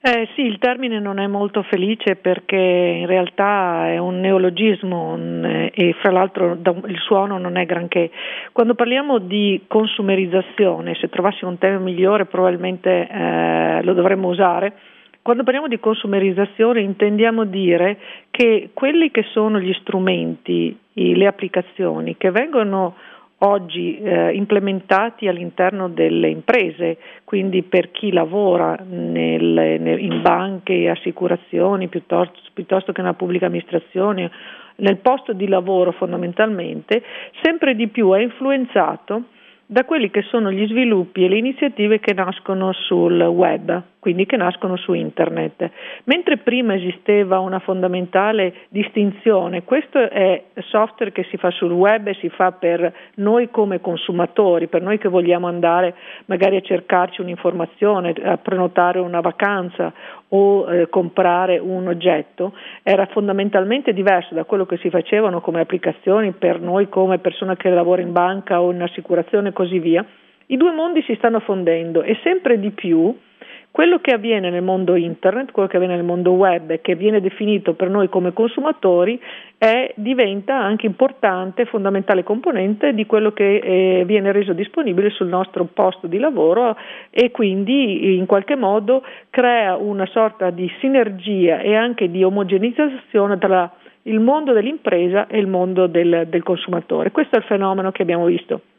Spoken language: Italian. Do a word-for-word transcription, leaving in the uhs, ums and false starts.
Eh sì, il termine non è molto felice perché in realtà è un neologismo un- e fra l'altro da- il suono non è granché. Quando parliamo di consumerizzazione, se trovassimo un tema migliore probabilmente eh, lo dovremmo usare. Quando parliamo di consumerizzazione intendiamo dire che quelli che sono gli strumenti, i- le applicazioni che vengono oggi eh, implementati all'interno delle imprese, quindi per chi lavora nel, nel- in banche e assicurazioni piuttosto, piuttosto che nella pubblica amministrazione, nel posto di lavoro fondamentalmente, sempre di più è influenzato da quelli che sono gli sviluppi e le iniziative che nascono sul web, quindi che nascono su internet. Mentre prima esisteva una fondamentale distinzione, questo è software che si fa sul web e si fa per noi come consumatori, per noi che vogliamo andare magari a cercarci un'informazione, a prenotare una vacanza o eh, comprare un oggetto, era fondamentalmente diverso da quello che si facevano come applicazioni per noi come persona che lavora in banca o in assicurazione e così via. I due mondi si stanno fondendo e sempre di più quello che avviene nel mondo internet, quello che avviene nel mondo web e che viene definito per noi come consumatori è, diventa anche importante, fondamentale componente di quello che eh, viene reso disponibile sul nostro posto di lavoro e quindi in qualche modo crea una sorta di sinergia e anche di omogeneizzazione tra il mondo dell'impresa e il mondo del, del consumatore. Questo è il fenomeno che abbiamo visto